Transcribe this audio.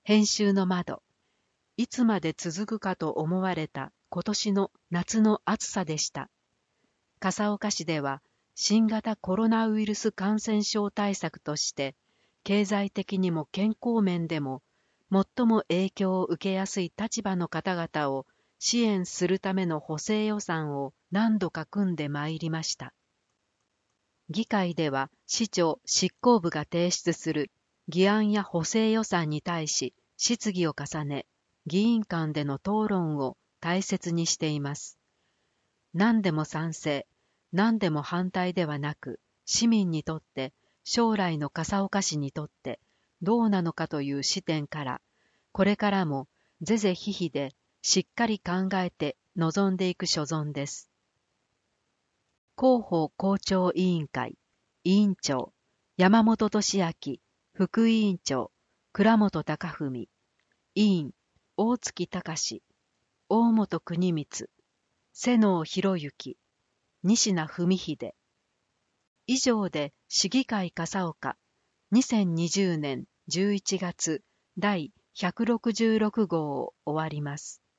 編集の窓。いつまで続くかと思われた今年の夏の暑さでした。笠岡市では新型コロナウイルス感染症対策として、経済的にも健康面でも最も影響を受けやすい立場の方々を支援するための補正予算を何度か組んでまいりました。議会では市長執行部が提出する議案や補正予算に対し質疑を重ね、議員間での討論を大切にしています。何でも賛成、何でも反対ではなく、市民にとって、将来の笠岡市にとってどうなのかという視点から、これからも是々非々でしっかり考えて臨んでいく所存です。広報校長委員会委員長山本俊明、副委員長倉本隆文、委員大月隆、大本国光、瀬能博之、西名文秀。以上で市議会笠岡2020年11月第166号を終わります。